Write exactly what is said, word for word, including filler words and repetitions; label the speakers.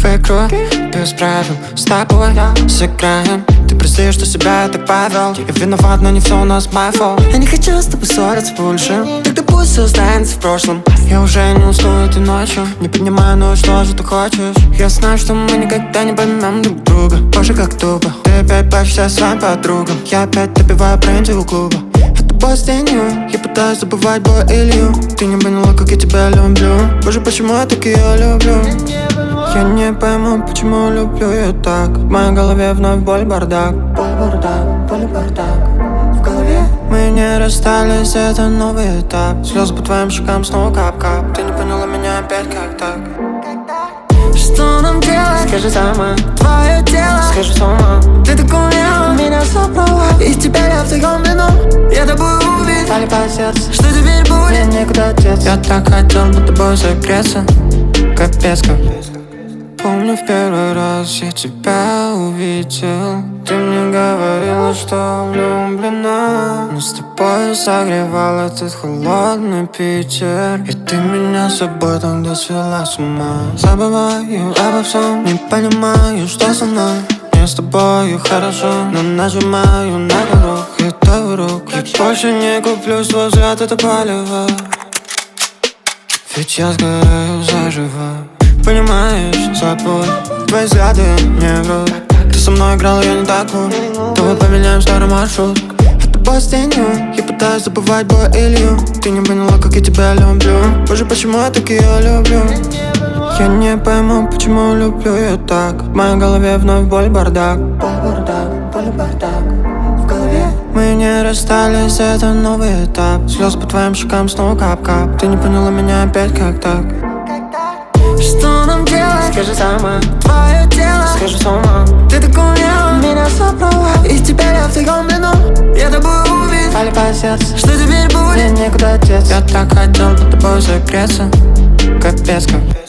Speaker 1: в игру без правил с тобой сыграем. Ты прости, что себя я так повел. Я виноват, но не все у нас my fault. Я не хочу с тобой ссориться больше. Тогда пусть все останется в прошлом. Я уже не усну этой ночью. Не понимаю, ну что же ты хочешь? Я знаю, что мы никогда не поймем друг друга. Боже, как тупо. Ты опять плачешься своим подругам. Я опять добиваю бренди у клуба. Это постенью. Я пытаюсь забывать бой Илью. Ты не поняла, как я тебя люблю. Боже, почему я так ее люблю? Я не пойму, почему люблю ее так. В моей голове вновь боль, бардак. Боль, бардак, боль, бардак. В голове мы не расстались, это новый этап. Слезы по твоим щекам снова кап-кап. Ты не поняла меня опять, как так? Что нам делать? Скажи сама. Твое тело, скажи сама. Ты так умела меня собрала. И теперь я вдвоем вину. Я тобой убит, пали по сердцу. Что теперь будет? Мне некуда деться. Я так хотел бы тобой согреться. Капец, как. Помню, в первый раз я тебя увидел. Ты мне говорила, что влюблена. Мы с тобой согревал этот холодный Питер. И ты меня с собой тогда свела с ума. Забываю обо всем, не понимаю, что со мной. Мне с тобою хорошо, но нажимаю на курок. И твой рук, я больше не куплю свой взгляд, это палево. Ведь я сгораю заживо. Понимаешь, забудь, твои взгляды не врут. Ты со мной играла, я не так вот. Давай поменяем старый маршрут. Это бой с тенью. Я пытаюсь забывать бой Илью. Ты не поняла, как я тебя люблю. Боже, почему я так ее люблю? Я не пойму, почему люблю ее так. В моей голове вновь боль, бардак. Боль, бардак, боль, бардак. В голове мы не расстались, это новый этап. Слезы по твоим щекам снова кап-кап. Ты не поняла меня опять, как так? Что нам делать? Скажи сама. Твое тело, скажи сама. Ты так умела меня собрала. И теперь я вдвоем вину. Я тобой убит, пали по сердцу. Что теперь будет? Мне некуда деться. Я так хотел бы тобой согреться. Капец, как.